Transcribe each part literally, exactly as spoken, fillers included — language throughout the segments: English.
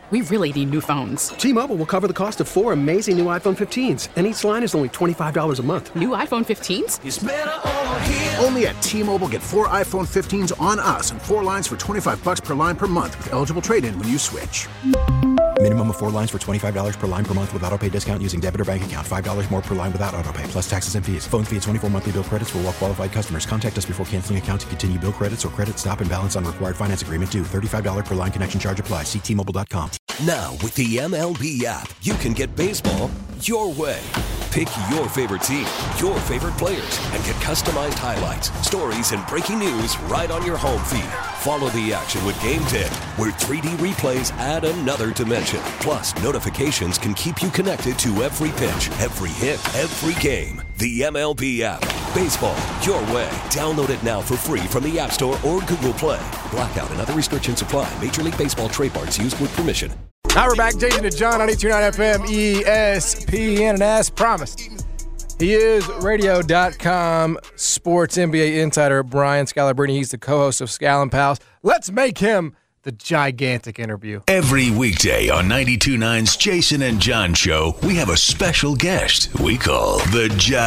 we really need new phones. T-Mobile will cover the cost of four amazing new iPhone fifteens, and each line is only twenty-five dollars a month. New iPhone fifteens? It's better over here. Only at T-Mobile, get four iPhone fifteens on us and four lines for twenty-five dollars per line per month with eligible trade-in when you switch. Minimum of four lines for twenty-five dollars per line per month with autopay discount using debit or bank account. five dollars more per line without autopay, plus taxes and fees. Phone fee at twenty-four monthly bill credits for well-qualified customers. Contact us before canceling account to continue bill credits or credit stop and balance on required finance agreement due. thirty-five dollars per line connection charge applies. See T Mobile dot com. Now, with the M L B app, you can get baseball your way. Pick your favorite team, your favorite players, and get customized highlights, stories, and breaking news right on your home feed. Follow the action with Game Day, where three D replays add another dimension. Plus, notifications can keep you connected to every pitch, every hit, every game. The M L B app. Baseball your way. Download it now for free from the App Store or Google Play. Blackout and other restrictions apply. Major League Baseball trademarks used with permission. All right, we're back. Jason and John, ninety-two point nine F M, E S P N, and as promised, he is radio dot com sports N B A insider Brian Scalabrine. He's the co-host of Scal and Pals. Let's make him the gigantic interview. Every weekday on ninety-two point nine's Jason and John Show, we have a special guest we call the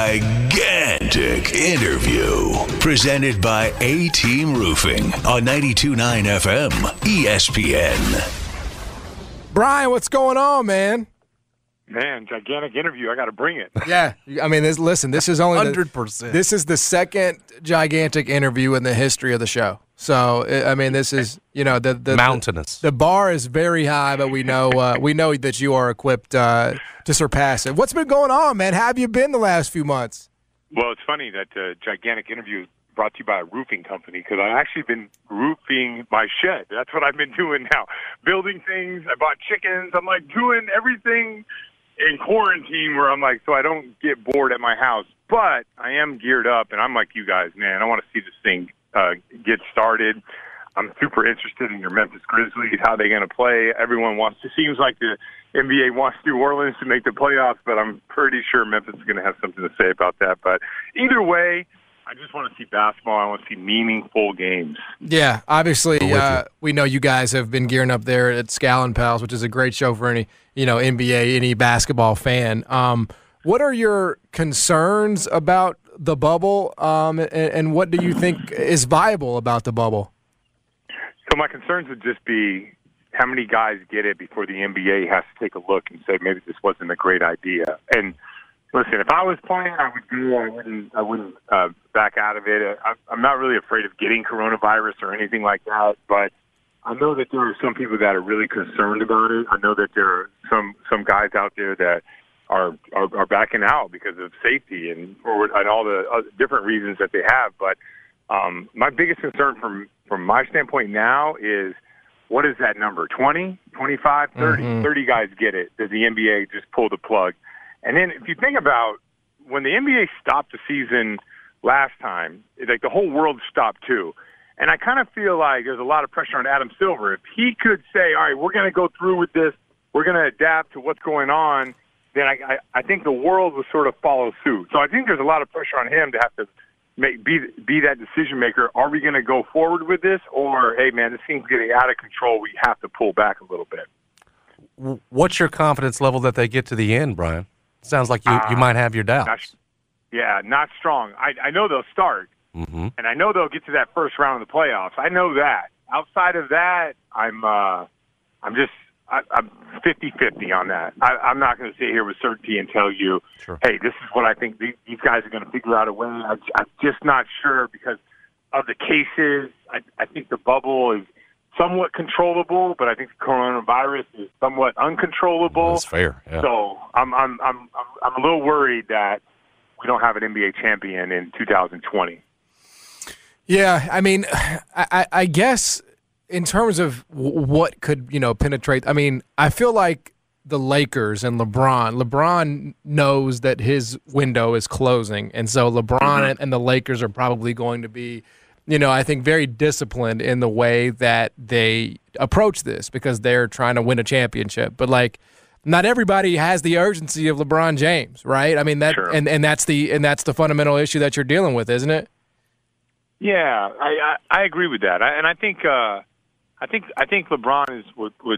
Gigantic Interview. Presented by A-Team Roofing on ninety-two point nine F M, E S P N. Brian, what's going on, man? Man, gigantic interview. I got to bring it. Yeah. I mean, this, listen, this is only one hundred percent. The, this is the second gigantic interview in the history of the show. So, I mean, this is, you know, the the mountainous. The, the bar is very high, but we know uh, we know that you are equipped uh, to surpass it. What's been going on, man? How have you been the last few months? Well, it's funny that uh, gigantic interview brought to you by a roofing company, because I've actually been roofing my shed. That's what I've been doing now. Building things. I bought chickens. I'm like doing everything in quarantine where I'm like, so I don't get bored at my house. But I am geared up, and I'm like you guys, man. I want to see this thing uh, get started. I'm super interested in your Memphis Grizzlies, how they're going to play. Everyone wants to, seems like the N B A wants New Orleans to make the playoffs, but I'm pretty sure Memphis is going to have something to say about that. But either way, I just want to see basketball. I want to see meaningful games. Yeah, obviously, uh, we know you guys have been gearing up there at Scal and Pals, which is a great show for any, you know, N B A, any basketball fan. Um, what are your concerns about the bubble, um, and, and what do you think is viable about the bubble? So my concerns would just be how many guys get it before the N B A has to take a look and say maybe this wasn't a great idea. And listen, if I was playing, I would do. I wouldn't. I wouldn't uh, back out of it. I, I'm not really afraid of getting coronavirus or anything like that. But I know that there are some people that are really concerned about it. I know that there are some some guys out there that are are, are backing out because of safety and or and all the other different reasons that they have. But um, my biggest concern from from my standpoint now is, what is that number? twenty, twenty-five, thirty Mm-hmm. thirty guys get it. Does the N B A just pull the plug? And then if you think about when the N B A stopped the season last time, like the whole world stopped too. And I kind of feel like there's a lot of pressure on Adam Silver. If he could say, all right, we're going to go through with this, we're going to adapt to what's going on, then I, I, I think the world will sort of follow suit. So I think there's a lot of pressure on him to have to make, be, be that decision maker. Are we going to go forward with this? Or, hey, man, this thing's getting out of control. We have to pull back a little bit. What's your confidence level that they get to the end, Brian? Sounds like you, uh, you might have your doubts. Not, yeah, not strong. I, I know they'll start, mm-hmm. and I know they'll get to that first round of the playoffs. I know that. Outside of that, I'm uh, I'm just I, I'm fifty-fifty on that. I, I'm not going to sit here with certainty and tell you, sure. hey, this is what I think these, these guys are going to figure out a way. I, I'm just not sure because of the cases. I, I think the bubble is somewhat controllable, but I think the coronavirus is somewhat uncontrollable. That's fair. Yeah. So I'm I'm I'm I'm a little worried that we don't have an N B A champion in two thousand twenty. Yeah, I mean, I, I guess in terms of what could, you know, penetrate, I mean, I feel like the Lakers and LeBron, LeBron knows that his window is closing, and so LeBron mm-hmm. and the Lakers are probably going to be, you know, I think very disciplined in the way that they approach this because they're trying to win a championship. But, like, not everybody has the urgency of LeBron James, right? I mean, that sure. and, and that's the and that's the fundamental issue that you're dealing with, isn't it? Yeah, I I, I agree with that, I, and I think uh, I think I think LeBron is would, would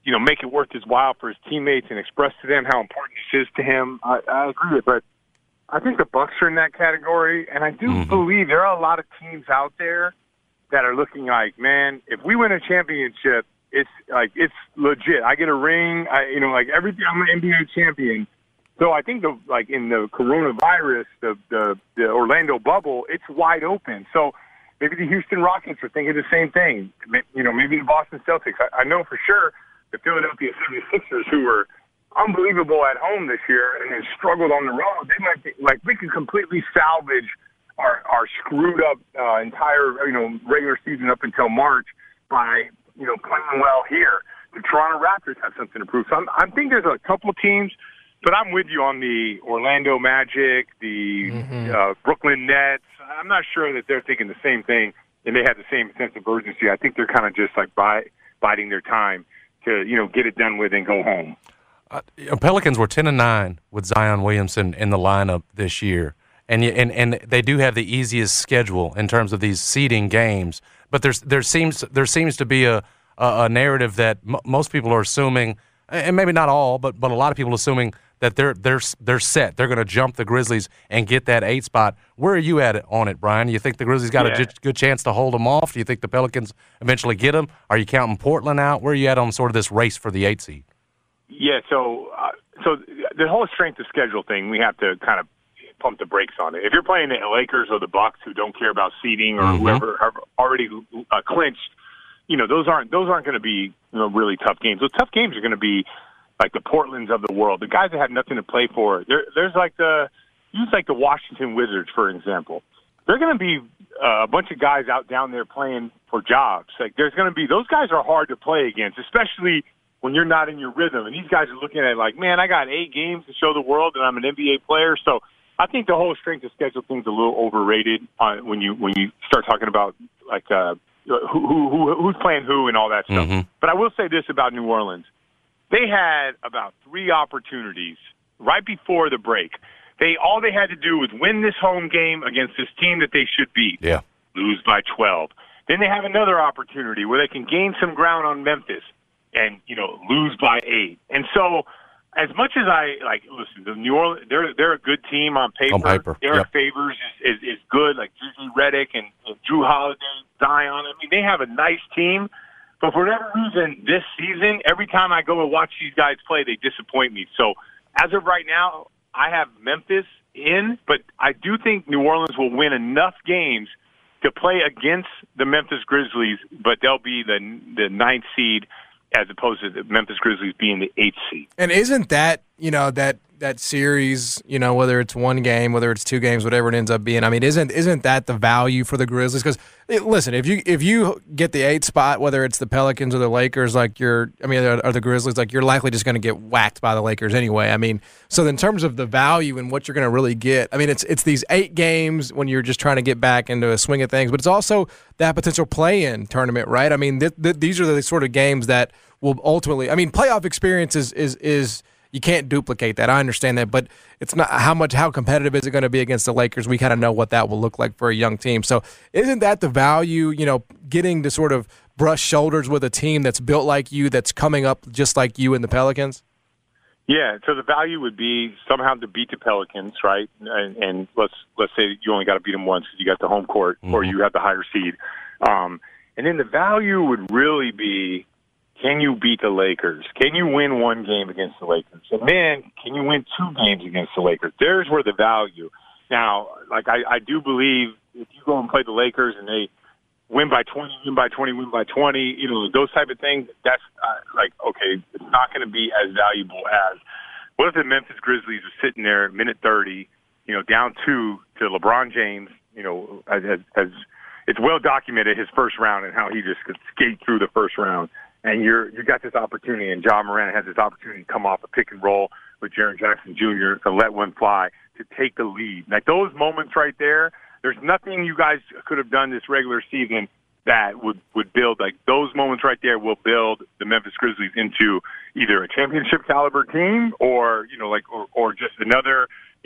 you know, make it worth his while for his teammates and express to them how important this is to him. I, I agree with it, but I think the Bucks are in that category, and I do mm-hmm. believe there are a lot of teams out there that are looking like, man, if we win a championship, it's like it's legit. I get a ring, I, you know, like everything. I'm an N B A champion. So I think the like in the coronavirus, the the, the Orlando bubble, it's wide open. So maybe the Houston Rockets are thinking the same thing. You know, maybe the Boston Celtics. I, I know for sure the Philadelphia seventy-sixers, who were unbelievable at home this year and then struggled on the road, they might think, like we could completely salvage our our screwed up uh, entire you know regular season up until March by you know playing well here. The Toronto Raptors have something to prove. So I'm, I think there's a couple of teams. But I'm with you on the Orlando Magic, the mm-hmm. uh, Brooklyn Nets. I'm not sure that they're thinking the same thing and they have the same sense of urgency. I think they're kind of just like buy, biding their time to, you know, get it done with and go home. Uh, Pelicans were ten and nine with Zion Williamson in the lineup this year, and and and they do have the easiest schedule in terms of these seeding games. But there's there seems there seems to be a a, a narrative that m- most people are assuming, and maybe not all, but but a lot of people assuming that they're they're they're set. They're going to jump the Grizzlies and get that eight spot. Where are you at it, on it, Brian? You think the Grizzlies got yeah. a j- good chance to hold them off? Do you think the Pelicans eventually get them? Are you counting Portland out? Where are you at on sort of this race for the eight seed? Yeah, so uh, so the whole strength of schedule thing, we have to kind of pump the brakes on it. If you're playing the Lakers or the Bucks, who don't care about seeding, or mm-hmm. whoever have already uh, clinched, you know those aren't those aren't going to be you know, really tough games. Those tough games are going to be like the Portlands of the world, the guys that have nothing to play for. There, there's like the, use like the Washington Wizards, for example. They're going to be uh, a bunch of guys out down there playing for jobs. Like there's going to be, those guys are hard to play against, especially when you're not in your rhythm. And these guys are looking at it like, man, I got eight games to show the world that I'm an N B A player. So I think the whole strength of schedule thing's a little overrated uh, when you when you start talking about like uh, who, who, who who's playing who and all that stuff. Mm-hmm. But I will say this about New Orleans. They had about three opportunities right before the break. They all they had to do was win this home game against this team that they should beat. Yeah. Lose by twelve. Then they have another opportunity where they can gain some ground on Memphis and, you know, lose by eight. And so as much as I like listen, the New Orleans they're they're a good team on paper. On paper. Derek Yep. Favors is, is, is good, like J J Redick and, and Drew Holiday, Zion. I mean, they have a nice team. But for whatever reason, this season, every time I go and watch these guys play, they disappoint me. So as of right now, I have Memphis in, but I do think New Orleans will win enough games to play against the Memphis Grizzlies, but they'll be the the ninth seed as opposed to the Memphis Grizzlies being the eighth seed. And isn't that, you know, that that series, you know, whether it's one game, whether it's two games, whatever it ends up being, I mean, isn't isn't that the value for the Grizzlies? Because listen, if you if you get the eighth spot, whether it's the Pelicans or the Lakers, like you're, I mean, or, or the Grizzlies, like you're likely just going to get whacked by the Lakers anyway. I mean, so in terms of the value and what you're going to really get, I mean, it's it's these eight games when you're just trying to get back into a swing of things, but it's also that potential play-in tournament, right? I mean, th- th- these are the sort of games that will ultimately, I mean, playoff experience is is is. You can't duplicate that. I understand that, but it's not how much, how competitive is it going to be against the Lakers? We kind of know what that will look like for a young team. So isn't that the value, you know, getting to sort of brush shoulders with a team that's built like you, that's coming up just like you and the Pelicans? Yeah, so the value would be somehow to beat the Pelicans, right? And, and let's let's say you only got to beat them once because you got the home court mm-hmm. or you have the higher seed. Um, and then the value would really be, can you beat the Lakers? Can you win one game against the Lakers? And then, can you win two games against the Lakers? There's where the value. Now, like I, I do believe if you go and play the Lakers and they win by twenty, win by twenty, win by twenty, you know, those type of things, that's uh, like, okay, it's not going to be as valuable as what if the Memphis Grizzlies are sitting there at minute thirty, you know, down two to LeBron James, you know, as, as it's well documented his first round and how he just could skate through the first round. And you're you got this opportunity, and Ja Morant has this opportunity to come off a pick and roll with Jaren Jackson Junior to let one fly, to take the lead. Like those moments right there, there's nothing you guys could have done this regular season that would, would build, like those moments right there will build the Memphis Grizzlies into either a championship caliber team or, you know, like, or, or just another,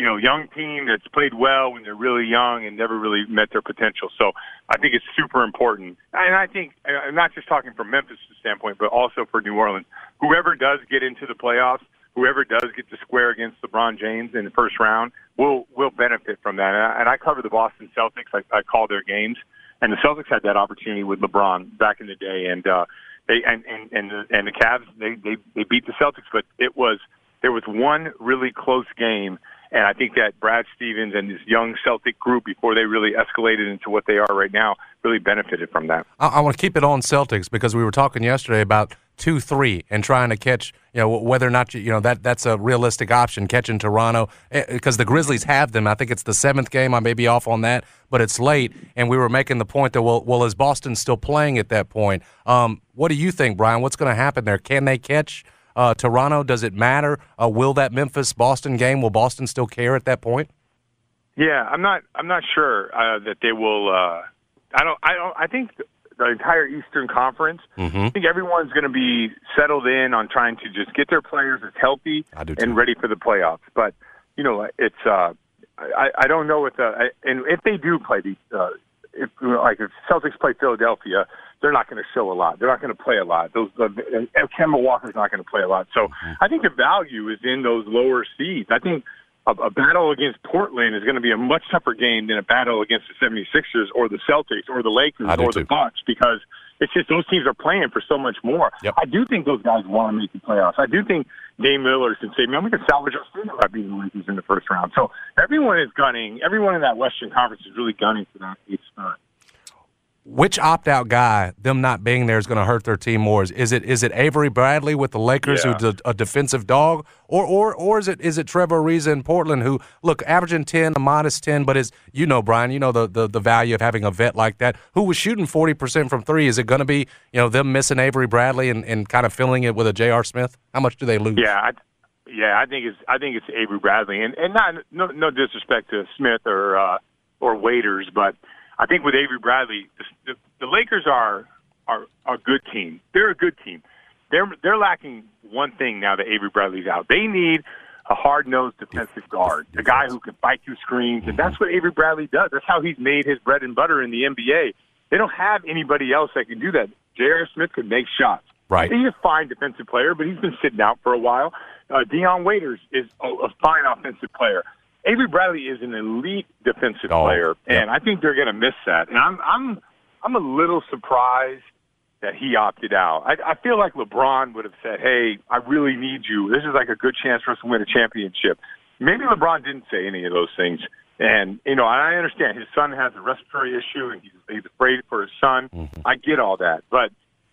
you know, young team that's played well when they're really young and never really met their potential. So I think it's super important. And I think, I'm not just talking from Memphis' standpoint, but also for New Orleans. Whoever does get into the playoffs, whoever does get to square against LeBron James in the first round will will benefit from that. And I, and I cover the Boston Celtics. I, I call their games. And the Celtics had that opportunity with LeBron back in the day. And uh, they and, and, and, the, and the Cavs, they, they, they beat the Celtics. But it was there was one really close game. And I think that Brad Stevens and this young Celtic group, before they really escalated into what they are right now, really benefited from that. I, I want to keep it on Celtics because we were talking yesterday about two three and trying to catch, you know, whether or not, you know, that that's a realistic option, catching Toronto, because the Grizzlies have them. I think it's the seventh game. I may be off on that, but it's late. And we were making the point that, well, well is Boston still playing at that point? Um, what do you think, Brian? What's going to happen there? Can they catch Uh, Toronto? Does it matter? Uh, will that Memphis-Boston game, will Boston still care at that point? Yeah, I'm not. I'm not sure uh, that they will. Uh, I don't. I don't. I think the entire Eastern Conference. Mm-hmm. I think everyone's going to be settled in on trying to just get their players as healthy and ready for the playoffs. But you know, it's. Uh, I, I don't know what the. And if they do play the, uh, if like if Celtics play Philadelphia, they're not going to show a lot. They're not going to play a lot. Those uh, Kemba Walker's not going to play a lot. So I think the value is in those lower seeds. I think a, a battle against Portland is going to be a much tougher game than a battle against the seventy-sixers or the Celtics or the Lakers or the Bucks, because it's just those teams are playing for so much more. Yep. I do think those guys want to make the playoffs. I do think Dame Lillard can say, man, we can salvage our season by beating the Lakers in the first round. So everyone is gunning. Everyone in that Western Conference is really gunning for that eighth spot. Which opt-out guy, them not being there, is going to hurt their team more? Is it is it Avery Bradley with the Lakers, yeah. who's a, a defensive dog, or or or is it is it Trevor Ariza in Portland, who look averaging ten, a minus ten, but is you know Brian, you know the, the the value of having a vet like that who was shooting forty percent from three. Is it going to be you know them missing Avery Bradley and, and kind of filling it with a J R. Smith? How much do they lose? Yeah, I, yeah, I think it's I think it's Avery Bradley, and and not no no disrespect to Smith or uh, or Waiters, but I think with Avery Bradley, the, the, the Lakers are, are are a good team. They're a good team. They're they're lacking one thing now that Avery Bradley's out. They need a hard-nosed defensive guard, a guy who can fight through screens, and that's what Avery Bradley does. That's how he's made his bread and butter in the N B A. They don't have anybody else that can do that. J R. Smith could make shots. Right. He's a fine defensive player, but he's been sitting out for a while. Uh, Dion Waiters is a, a fine offensive player. Avery Bradley is an elite defensive oh, player, yep. and I think they're going to miss that. And I'm I'm I'm a little surprised that he opted out. I, I feel like LeBron would have said, "Hey, I really need you. This is like a good chance for us to win a championship." Maybe LeBron didn't say any of those things, and you know, I understand his son has a respiratory issue, and he's, he's afraid for his son. Mm-hmm. I get all that, but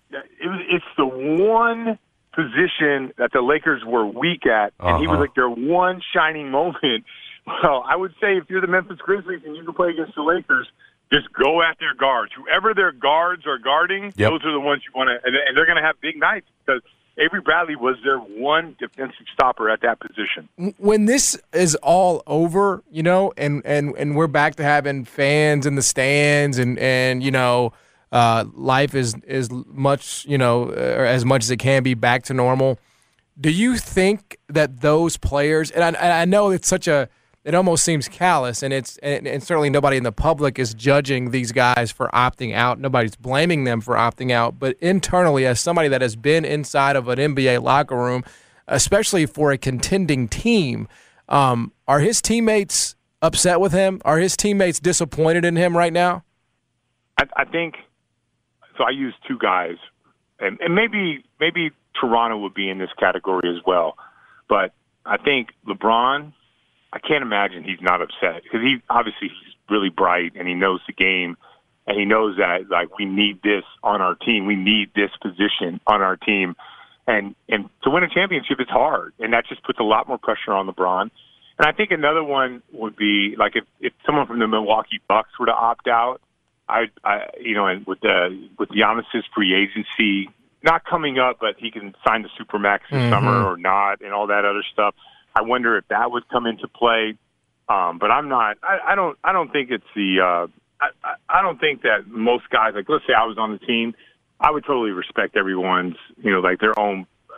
it was, it's the one position that the Lakers were weak at, and uh-huh. he was like their one shining moment. Well, I would say if you're the Memphis Grizzlies and you can play against the Lakers, just go at their guards. Whoever their guards are guarding, yep. those are the ones you want to, and, and they're going to have big nights because Avery Bradley was their one defensive stopper at that position. When this is all over, you know, and, and, and we're back to having fans in the stands and, and you know, uh, life is, is much, you know, or as much as it can be back to normal, do you think that those players, and I, and I know it's such a, it almost seems callous, and it's and, and certainly nobody in the public is judging these guys for opting out. Nobody's blaming them for opting out. But internally, as somebody that has been inside of an N B A locker room, especially for a contending team, um, are his teammates upset with him? Are his teammates disappointed in him right now? I, I think so. I use two guys, and, and maybe maybe Toronto would be in this category as well. But I think LeBron, I can't imagine he's not upset because he obviously he's really bright and he knows the game and he knows that like we need this on our team. We need this position on our team. And and to win a championship is hard, and that just puts a lot more pressure on LeBron. And I think another one would be like if, if someone from the Milwaukee Bucks were to opt out, I, I you know, and with the with Giannis's free agency not coming up, but he can sign the Supermax this mm-hmm. summer or not, and all that other stuff. I wonder if that would come into play. Um, but I'm not. I, I don't. I don't think it's the. Uh, I, I don't think that most guys, like let's say I was on the team, I would totally respect everyone's, you know, like their own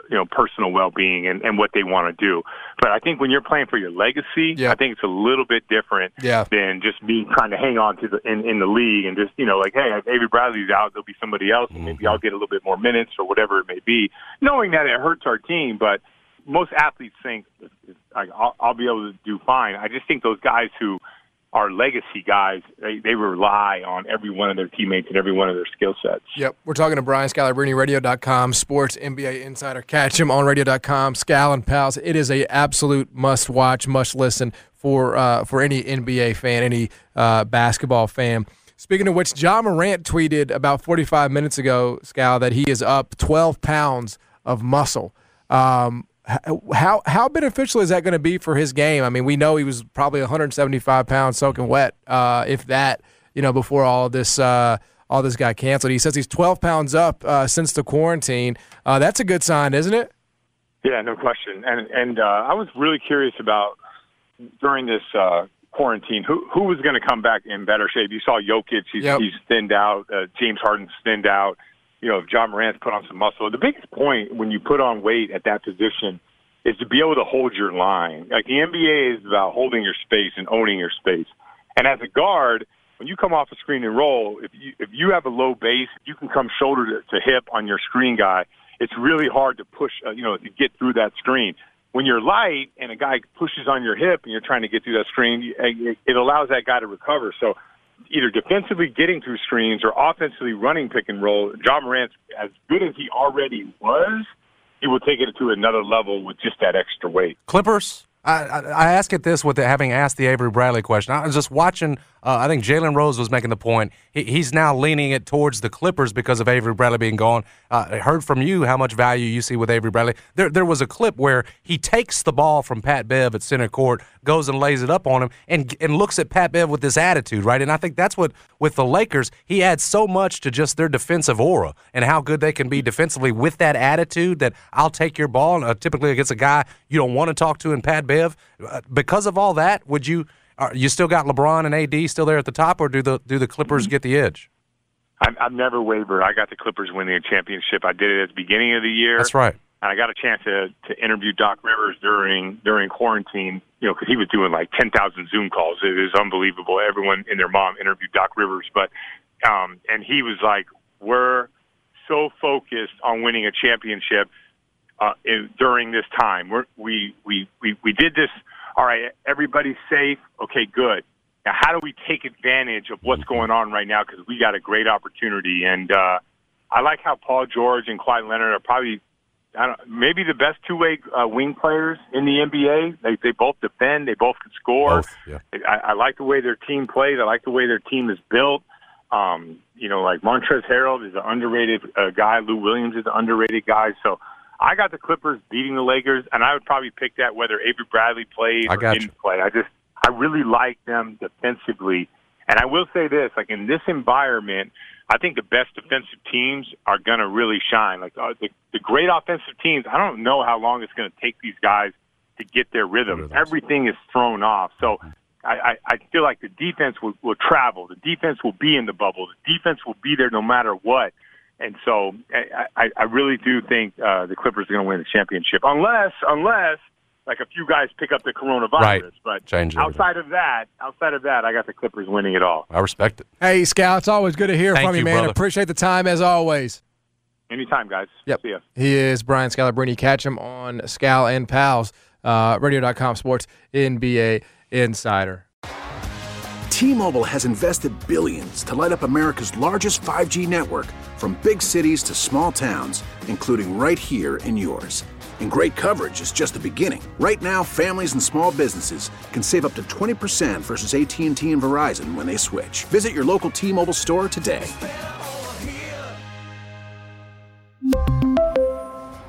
you know, personal well-being and, and what they want to do. But I think when you're playing for your legacy, yeah. I think it's a little bit different yeah. than just me trying to hang on to the in, in the league and just, you know, like, hey, if Avery Bradley's out, there'll be somebody else, and maybe I'll get a little bit more minutes or whatever it may be, knowing that it hurts our team. But most athletes think I'll, I'll be able to do fine. I just think those guys who are legacy guys, they, they rely on every one of their teammates and every one of their skill sets. Yep. We're talking to Brian Scalabrine, radio dot com, sports N B A insider. Catch him on radio dot com, Scal and Pals. It is a absolute must-watch, must-listen for uh, for any N B A fan, any uh, basketball fan. Speaking of which, Ja Morant tweeted about forty-five minutes ago, Scal, that he is up twelve pounds of muscle. Um How how beneficial is that going to be for his game? I mean, we know he was probably one hundred seventy-five pounds soaking wet, uh, if that, you know, before all this uh, all this got canceled. He says he's twelve pounds up uh, since the quarantine. Uh, that's a good sign, isn't it? Yeah, no question. And and uh, I was really curious about during this uh, quarantine who who was going to come back in better shape. You saw Jokic; he's, yep. he's thinned out. Uh, James Harden's thinned out. You know, if Ja Morant's put on some muscle, the biggest point when you put on weight at that position is to be able to hold your line. Like the N B A is about holding your space and owning your space. And as a guard, when you come off a screen and roll, if you if you have a low base, if you can come shoulder to, to hip on your screen guy, it's really hard to push, uh, you know, to get through that screen. When you're light and a guy pushes on your hip and you're trying to get through that screen, it, it allows that guy to recover. So either defensively getting through screens or offensively running pick and roll, Ja Morant's as good as he already was, he will take it to another level with just that extra weight. Clippers? I, I, I ask it this with the, having asked the Avery Bradley question. I was just watching, uh, I think Jalen Rose was making the point. He, he's now leaning it towards the Clippers because of Avery Bradley being gone. Uh, I heard from you how much value you see with Avery Bradley. There there was a clip where he takes the ball from Pat Bev at center court, goes and lays it up on him, and and looks at Pat Bev with this attitude, right? And I think that's what, with the Lakers, he adds so much to just their defensive aura and how good they can be defensively with that attitude that I'll take your ball, uh, typically against a guy you don't want to talk to in Pat Bev. Uh, because of all that, would you uh, you still got LeBron and A D still there at the top, or do the do the Clippers get the edge? I've, I've never wavered. I got the Clippers winning a championship. I did it at the beginning of the year. That's right. And I got a chance to to interview Doc Rivers during during quarantine, you know, because he was doing like ten thousand Zoom calls. It was unbelievable. Everyone and their mom interviewed Doc Rivers, but um, and he was like, "We're so focused on winning a championship uh, in, during this time. We're, we we we we did this. All right, everybody's safe. Okay, good. Now, how do we take advantage of what's going on right now? Because we got a great opportunity." And uh, I like how Paul George and Kawhi Leonard are probably, I don't, maybe the best two-way uh, wing players in the N B A. They they both defend. They both can score. Both, yeah. I, I like the way their team plays. I like the way their team is built. Um, you know, like Montrezl Harrell is an underrated uh, guy. Lou Williams is an underrated guy. So I got the Clippers beating the Lakers, and I would probably pick that whether Avery Bradley played or didn't you. play. I just I really like them defensively. And I will say this, like in this environment, I think the best defensive teams are going to really shine. Like uh, the, the great offensive teams, I don't know how long it's going to take these guys to get their rhythm. Rhythms. Everything is thrown off. So I, I, I feel like the defense will, will travel. The defense will be in the bubble. The defense will be there no matter what. And so I, I, I really do think uh, the Clippers are going to win the championship, unless unless like a few guys pick up the coronavirus. Right. But Change outside of that, outside of that, I got the Clippers winning it all. I respect it. Hey, Scal, it's always good to hear Thank from you, you man. brother. Appreciate the time as always. Anytime, guys. Yep. See ya. He is Brian Scalabrine. Catch him on Scal and Pals, uh, radio dot com sports N B A Insider. T-Mobile has invested billions to light up America's largest five G network, from big cities to small towns, including right here in yours. And great coverage is just the beginning. Right now, families and small businesses can save up to twenty percent versus A T and T and Verizon when they switch. Visit your local T-Mobile store today.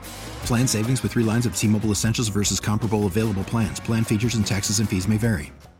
Plan savings with three lines of T-Mobile Essentials versus comparable available plans. Plan features and taxes and fees may vary.